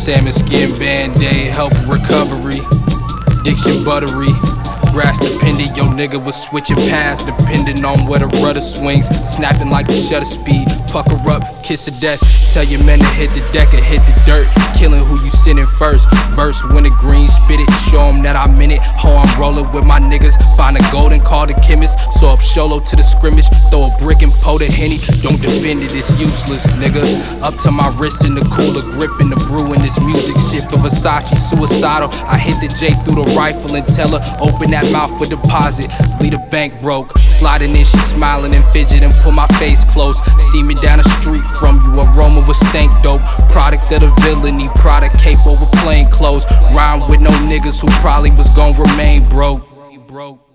Salmon skin band-aid, help recovery. Diction buttery. Grass dependent, yo nigga was switching paths depending on where the rudder swings. Snapping like the shutter speed, pucker up, kiss of death. Tell your men to hit the deck or hit the dirt. Killing who you sending first. Verse when the green spit it, show them that I'm in it. Ho, I'm rolling with my niggas. Find a golden, call the chemist. So up Sholo to the scrimmage. Throw a brick and pour the Henny. Don't defend it, it's useless, nigga. Up to my wrist in the cooler, gripping the brew in this music shit for Versace. Suicidal, I hit the J through the rifle and tell her, open that mouth for deposit. Leave the bank broke. Sliding in, she smiling and fidgeting, pull my face close. Steaming down the street from you, aroma was stank dope. Product of the villainy, product cape over plain clothes. Rhyme with no niggas who probably was gon' remain broke.